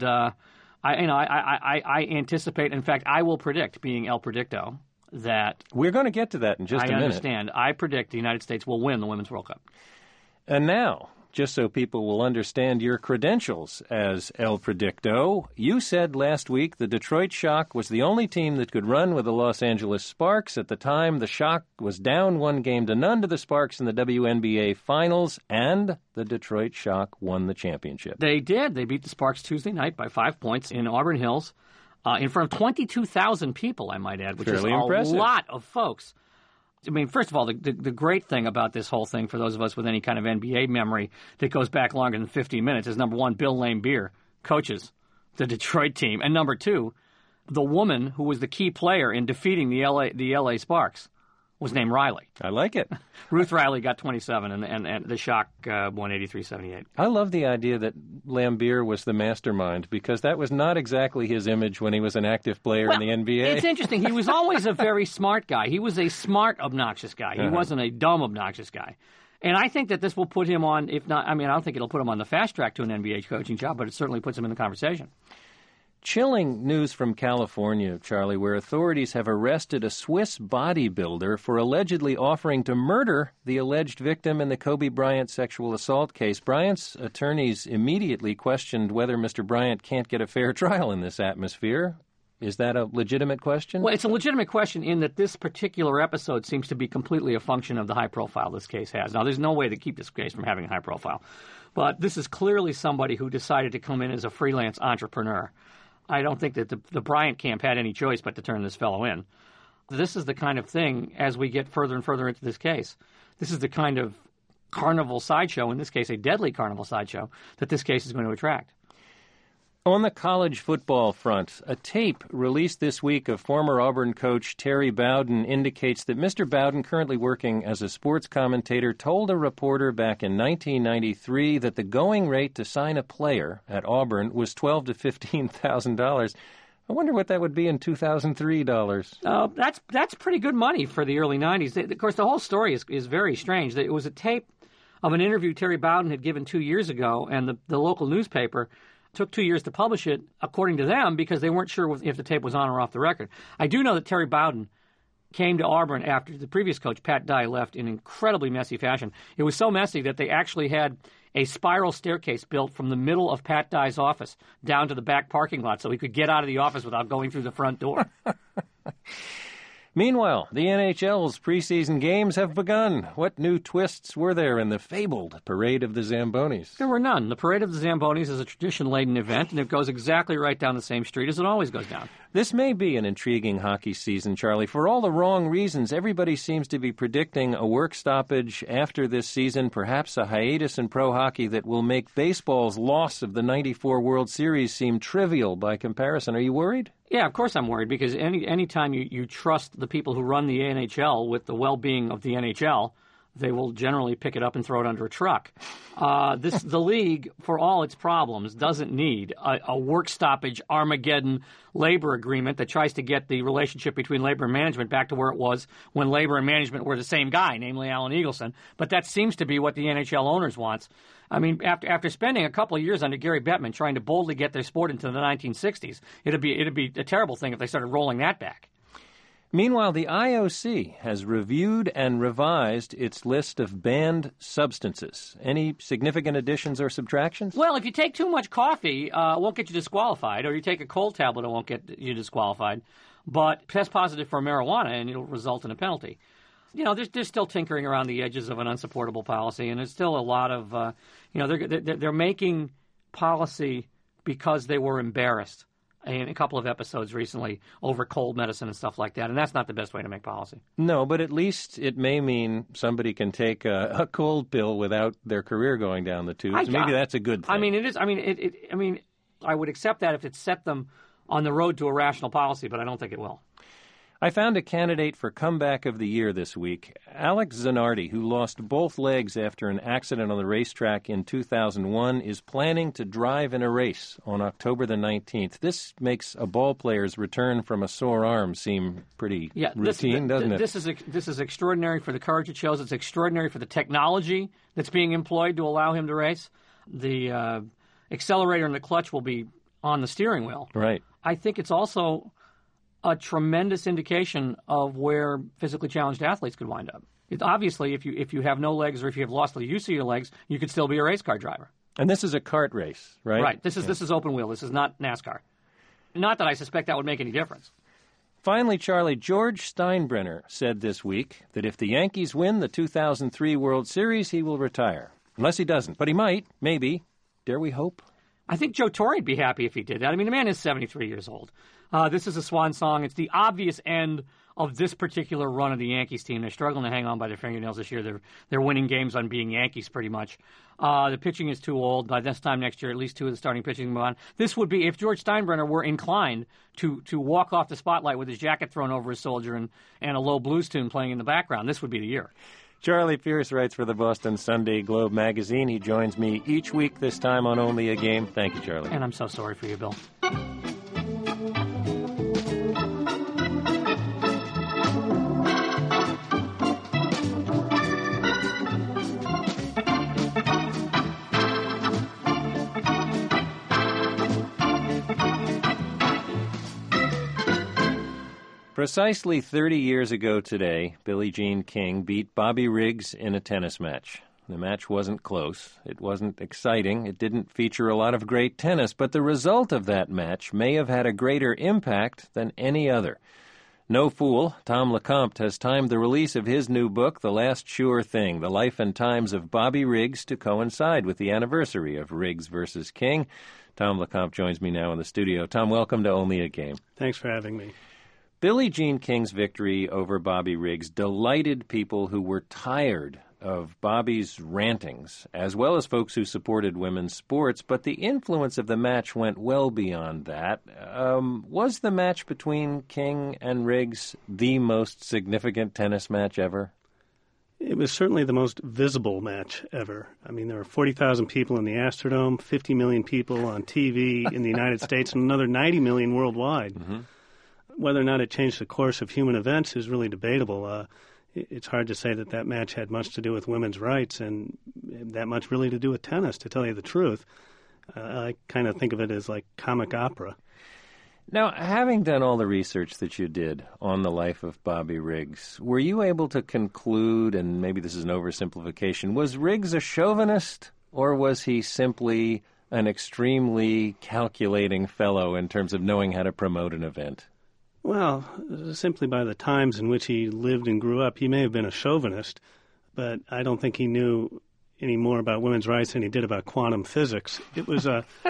I anticipate, in fact, I will predict, being El Predicto, that we're going to get to that in just a minute. I understand. I predict the United States will win the Women's World Cup. And now, just so people will understand your credentials as El Predicto, you said last week the Detroit Shock was the only team that could run with the Los Angeles Sparks. At the time, the Shock was down 1-0 to the Sparks in the WNBA Finals, and the Detroit Shock won the championship. They did. They beat the Sparks Tuesday night by 5 points in Auburn Hills. In front of 22,000 people, I might add, which Fairly is impressive. A lot of folks. I mean, first of all, the great thing about this whole thing, for those of us with any kind of NBA memory that goes back longer than 15 minutes, is number one, Bill Laimbeer coaches the Detroit team. And number two, the woman who was the key player in defeating the LA Sparks was named Riley. I like it. Ruth Riley got 27, and the Shock won 83-78. I love the idea that Laimbeer was the mastermind, because that was not exactly his image when he was an active player in the NBA. It's interesting. He was always a very smart guy. He was a smart, obnoxious guy. He wasn't a dumb, obnoxious guy. And I think that this will put him on, if not, I mean, I don't think it'll put him on the fast track to an NBA coaching job, but it certainly puts him in the conversation. Chilling news from California, Charlie, where authorities have arrested a Swiss bodybuilder for allegedly offering to murder the alleged victim in the Kobe Bryant sexual assault case. Bryant's attorneys immediately questioned whether Mr. Bryant can't get a fair trial in this atmosphere. Is that a legitimate question? Well, it's a legitimate question in that this particular episode seems to be completely a function of the high profile this case has. Now, there's no way to keep this case from having a high profile, but this is clearly somebody who decided to come in as a freelance entrepreneur. I don't think that the Bryant camp had any choice but to turn this fellow in. This is the kind of thing, as we get further and further into this case, this is the kind of carnival sideshow, in this case a deadly carnival sideshow, that this case is going to attract. On the college football front, a tape released this week of former Auburn coach Terry Bowden indicates that Mr. Bowden, currently working as a sports commentator, told a reporter back in 1993 that the going rate to sign a player at Auburn was $12,000 to $15,000. I wonder what that would be in 2003 dollars. That's pretty good money for the early 90s. Of course, the whole story is very strange. It was a tape of an interview Terry Bowden had given 2 years ago, and the local newspaper took 2 years to publish it, according to them, because they weren't sure if the tape was on or off the record. I do know that Terry Bowden came to Auburn after the previous coach, Pat Dye, left in incredibly messy fashion. It was so messy that they actually had a spiral staircase built from the middle of Pat Dye's office down to the back parking lot so he could get out of the office without going through the front door. Meanwhile, the NHL's preseason games have begun. What new twists were there in the fabled Parade of the Zambonis? There were none. The Parade of the Zambonis is a tradition-laden event, and it goes exactly right down the same street as it always goes down. This may be an intriguing hockey season, Charlie. For all the wrong reasons, everybody seems to be predicting a work stoppage after this season, perhaps a hiatus in pro hockey that will make baseball's loss of the '94 World Series seem trivial by comparison. Are you worried? Yeah, of course I'm worried, because any time you trust the people who run the NHL with the well-being of the NHL, they will generally pick it up and throw it under a truck. The league, for all its problems, doesn't need a work stoppage Armageddon labor agreement that tries to get the relationship between labor and management back to where it was when labor and management were the same guy, namely Alan Eagleson. But that seems to be what the NHL owners wants. I mean, after spending a couple of years under Gary Bettman trying to boldly get their sport into the 1960s, it'd be a terrible thing if they started rolling that back. Meanwhile, the IOC has reviewed and revised its list of banned substances. Any significant additions or subtractions? Well, if you take too much coffee, it won't get you disqualified, or you take a cold tablet, it won't get you disqualified. But test positive for marijuana, and it'll result in a penalty. You know, there's still tinkering around the edges of an unsupportable policy, and there's still a lot of, they're making policy because they were embarrassed in a couple of episodes recently over cold medicine and stuff like that, and that's not the best way to make policy. No, but at least it may mean somebody can take a cold pill without their career going down the tubes. Maybe that's a good thing. I mean, it is. I mean, I would accept that if it set them on the road to a rational policy, but I don't think it will. I found a candidate for comeback of the year this week, Alex Zanardi, who lost both legs after an accident on the racetrack in 2001, is planning to drive in a race on October the 19th. This makes a ball player's return from a sore arm seem pretty routine, doesn't it? This is extraordinary for the courage it shows. It's extraordinary for the technology that's being employed to allow him to race. The accelerator and the clutch will be on the steering wheel. Right. I think it's also a tremendous indication of where physically challenged athletes could wind up. Obviously, if you have no legs or if you have lost the use of your legs, you could still be a race car driver. And this is a kart race, right? Right. This is open wheel. This is not NASCAR. Not that I suspect that would make any difference. Finally, Charlie, George Steinbrenner said this week that if the Yankees win the 2003 World Series, he will retire. Unless he doesn't. But he might, maybe. Dare we hope? I think Joe Torre would be happy if he did that. I mean, the man is 73 years old. This is a swan song. It's the obvious end of this particular run of the Yankees team. They're struggling to hang on by their fingernails this year. They're winning games on being Yankees pretty much. The pitching is too old. By this time next year, at least two of the starting pitching will move on. This would be if George Steinbrenner were inclined to walk off the spotlight with his jacket thrown over his shoulder and a low blues tune playing in the background. This would be the year. Charlie Pierce writes for the Boston Sunday Globe magazine. He joins me each week, this time on Only a Game. Thank you, Charlie. And I'm so sorry for you, Bill. Precisely 30 years ago today, Billie Jean King beat Bobby Riggs in a tennis match. The match wasn't close. It wasn't exciting. It didn't feature a lot of great tennis, but the result of that match may have had a greater impact than any other. No fool, Tom LeCompte has timed the release of his new book, The Last Sure Thing, The Life and Times of Bobby Riggs, to coincide with the anniversary of Riggs versus King. Tom LeCompte joins me now in the studio. Tom, welcome to Only a Game. Thanks for having me. Billie Jean King's victory over Bobby Riggs delighted people who were tired of Bobby's rantings, as well as folks who supported women's sports, but the influence of the match went well beyond that. Was the match between King and Riggs the most significant tennis match ever? It was certainly the most visible match ever. I mean, there were 40,000 people in the Astrodome, 50 million people on TV in the United States, and another 90 million worldwide. Mm-hmm. Whether or not it changed the course of human events is really debatable. It's hard to say that match had much to do with women's rights and that much really to do with tennis, to tell you the truth. I kind of think of it as like comic opera. Now, having done all the research that you did on the life of Bobby Riggs, were you able to conclude, and maybe this is an oversimplification, was Riggs a chauvinist or was he simply an extremely calculating fellow in terms of knowing how to promote an event? Well, simply by the times in which he lived and grew up, he may have been a chauvinist, but I don't think he knew any more about women's rights than he did about quantum physics. It was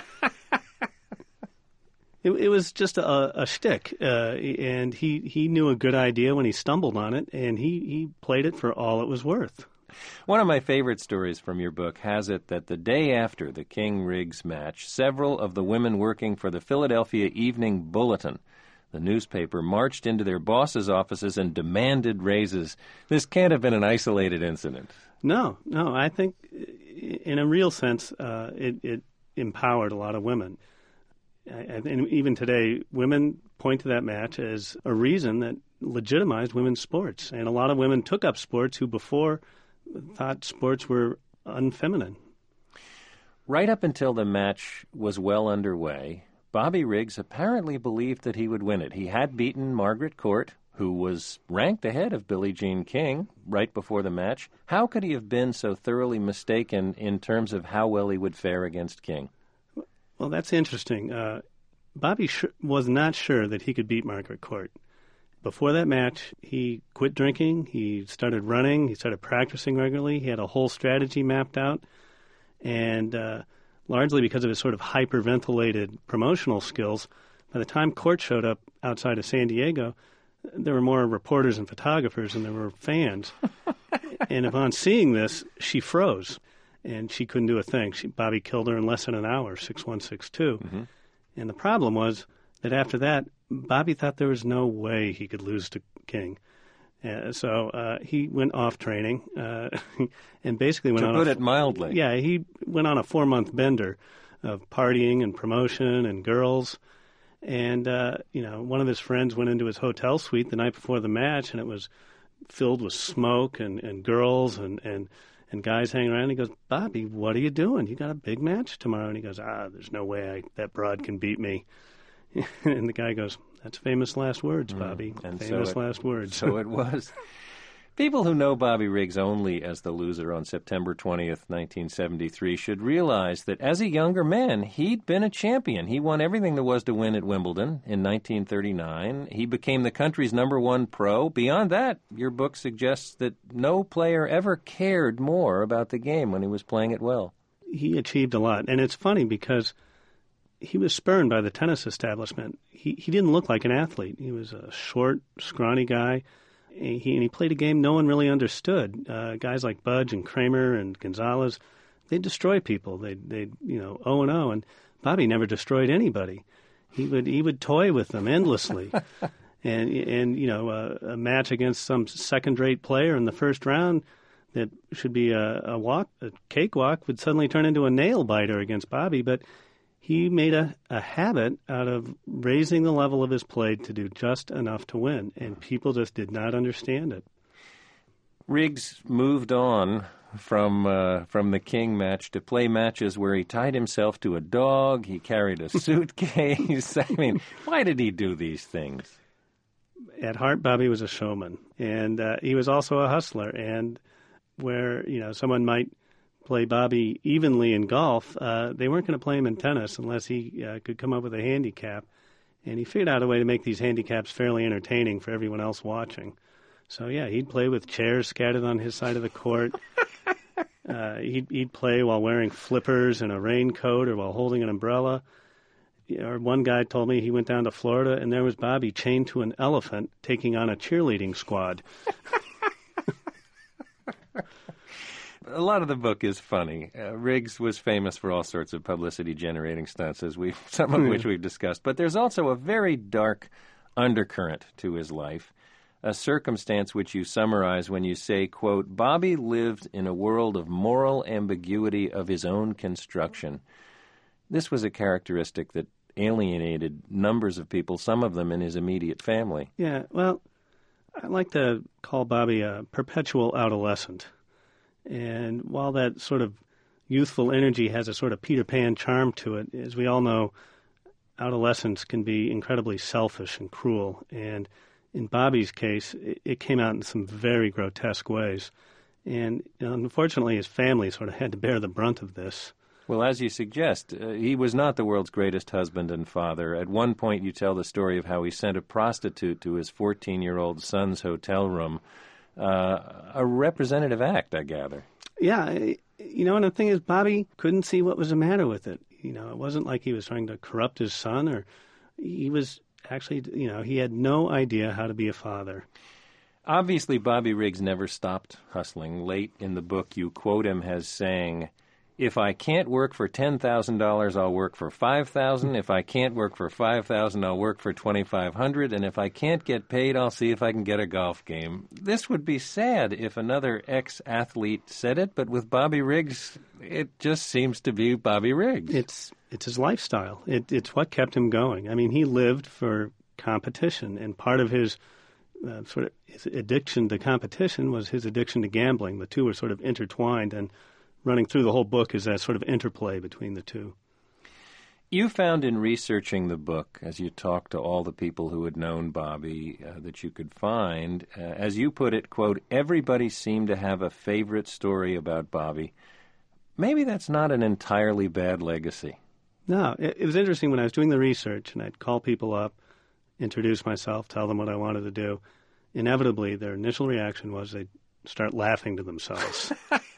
it was just a shtick, and he knew a good idea when he stumbled on it, and he played it for all it was worth. One of my favorite stories from your book has it that the day after the King-Riggs match, several of the women working for the Philadelphia Evening Bulletin, the newspaper, marched into their boss's offices and demanded raises. This can't have been an isolated incident. No. I think in a real sense, it empowered a lot of women. And even today, women point to that match as a reason that legitimized women's sports. And a lot of women took up sports who before thought sports were unfeminine. Right up until the match was well underway, Bobby Riggs apparently believed that he would win it. He had beaten Margaret Court, who was ranked ahead of Billie Jean King right before the match. How could he have been so thoroughly mistaken in terms of how well he would fare against King? Well, that's interesting. Bobby was not sure that he could beat Margaret Court. Before that match, he quit drinking, he started running, he started practicing regularly, he had a whole strategy mapped out, and largely because of his sort of hyperventilated promotional skills, by the time Court showed up outside of San Diego, there were more reporters and photographers than there were fans. And upon seeing this, she froze, and she couldn't do a thing. Bobby killed her in less than an hour, 6-1, 6-2. Mm-hmm. And the problem was that after that, Bobby thought there was no way he could lose to King. So he went off training and basically went on... To put it mildly. Yeah, he went on a 4-month bender of partying and promotion and girls. And, one of his friends went into his hotel suite the night before the match, and it was filled with smoke and girls and guys hanging around. He goes, "Bobby, what are you doing? You got a big match tomorrow." And he goes, "There's no way that broad can beat me." And the guy goes, "That's famous last words, Bobby. Famous last words." So it was. People who know Bobby Riggs only as the loser on September 20th, 1973, should realize that as a younger man, he'd been a champion. He won everything there was to win at Wimbledon in 1939. He became the country's #1 pro. Beyond that, your book suggests that no player ever cared more about the game when he was playing it well. He achieved a lot. And it's funny because he was spurned by the tennis establishment. He didn't look like an athlete. He was a short, scrawny guy. He played a game no one really understood. Guys like Budge and Kramer and Gonzalez, they'd destroy people. They'd 0-0, and Bobby never destroyed anybody. He would toy with them endlessly. and a match against some second-rate player in the first round that should be a cakewalk, would suddenly turn into a nail-biter against Bobby, but he made a habit out of raising the level of his play to do just enough to win, and people just did not understand it. Riggs moved on from the King match to play matches where he tied himself to a dog, he carried a suitcase. I mean, why did he do these things? At heart, Bobby was a showman, and he was also a hustler, and where, someone might play Bobby evenly in golf, they weren't going to play him in tennis unless he could come up with a handicap. And he figured out a way to make these handicaps fairly entertaining for everyone else watching. So, yeah, he'd play with chairs scattered on his side of the court. He'd play while wearing flippers and a raincoat or while holding an umbrella. Or one guy told me he went down to Florida and there was Bobby chained to an elephant taking on a cheerleading squad. A lot of the book is funny. Riggs was famous for all sorts of publicity-generating stunts, some of which we've discussed. But there's also a very dark undercurrent to his life, a circumstance which you summarize when you say, quote, "Bobby lived in a world of moral ambiguity of his own construction." This was a characteristic that alienated numbers of people, some of them in his immediate family. Yeah, well, I like to call Bobby a perpetual adolescent. And while that sort of youthful energy has a sort of Peter Pan charm to it, as we all know, adolescence can be incredibly selfish and cruel. And in Bobby's case, it came out in some very grotesque ways. And unfortunately, his family sort of had to bear the brunt of this. Well, as you suggest, he was not the world's greatest husband and father. At one point, you tell the story of how he sent a prostitute to his 14-year-old son's hotel room. A representative act, I gather. Yeah, and the thing is, Bobby couldn't see what was the matter with it. It wasn't like he was trying to corrupt his son, or he was actually, he had no idea how to be a father. Obviously, Bobby Riggs never stopped hustling. Late in the book, you quote him as saying, If I can't work for $10,000, I'll work for $5,000. If I can't work for $5,000, I'll work for $2,500. And if I can't get paid, I'll see if I can get a golf game. This would be sad if another ex-athlete said it, but with Bobby Riggs, it just seems to be Bobby Riggs. It's his lifestyle. It's what kept him going. I mean, he lived for competition, and part of his his addiction to competition was his addiction to gambling. The two were sort of intertwined, and running through the whole book is that sort of interplay between the two. You found in researching the book, as you talked to all the people who had known Bobby that you could find, as you put it, quote, everybody seemed to have a favorite story about Bobby. Maybe that's not an entirely bad legacy. No, it was interesting when I was doing the research, and I'd call people up, introduce myself, tell them what I wanted to do. Inevitably, their initial reaction was they'd start laughing to themselves.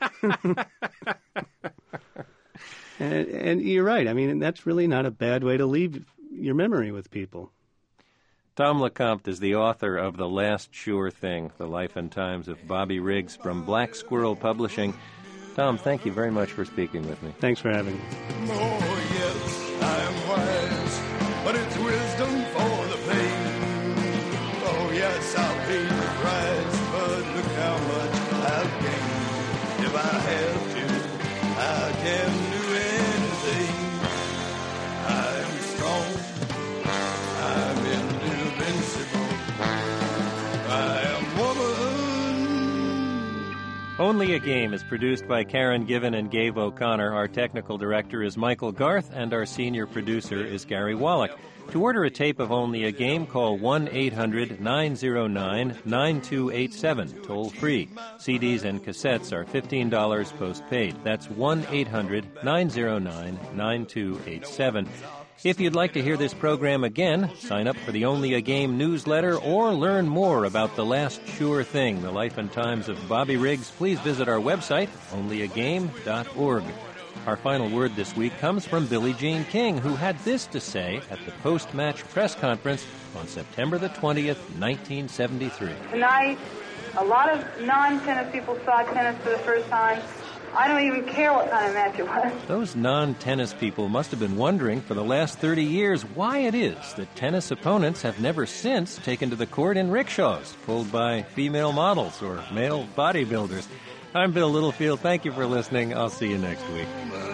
And you're right. I mean, that's really not a bad way to leave your memory with people. Tom LeCompte is the author of The Last Sure Thing, The Life and Times of Bobby Riggs from Black Squirrel Publishing. Tom, thank you very much for speaking with me. Thanks for having me. Oh, yes, I am wise, but it's wisdom for the pain. Oh, yes, I'll pay the price, but look how much I've gained. If I have to, I can do anything. I'm strong, I'm invincible, I am woman. Only a Game is produced by Karen Given and Gabe O'Connor. Our technical director is Michael Garth, and our senior producer is Gary Wallach. To order a tape of Only a Game, call 1-800-909-9287, toll-free. CDs and cassettes are $15 postpaid. That's 1-800-909-9287. If you'd like to hear this program again, sign up for the Only a Game newsletter or learn more about The Last Sure Thing, the life and times of Bobby Riggs, please visit our website, onlyagame.org. Our final word this week comes from Billie Jean King, who had this to say at the post-match press conference on September the 20th, 1973. Tonight, a lot of non-tennis people saw tennis for the first time. I don't even care what kind of match it was. Those non-tennis people must have been wondering for the last 30 years why it is that tennis opponents have never since taken to the court in rickshaws, pulled by female models or male bodybuilders. I'm Bill Littlefield. Thank you for listening. I'll see you next week.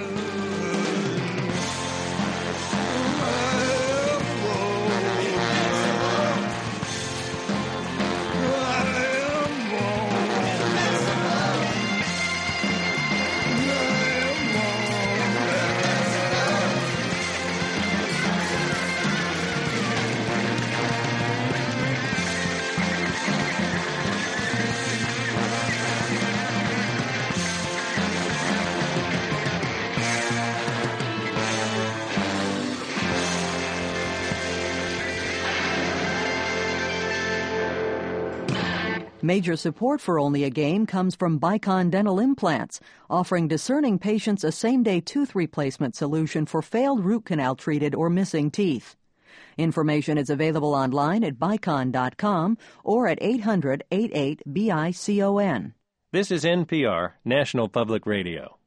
Major support for Only a Game comes from Bicon Dental Implants, offering discerning patients a same-day tooth replacement solution for failed root canal-treated or missing teeth. Information is available online at bicon.com or at 800-88-BICON. This is NPR, National Public Radio.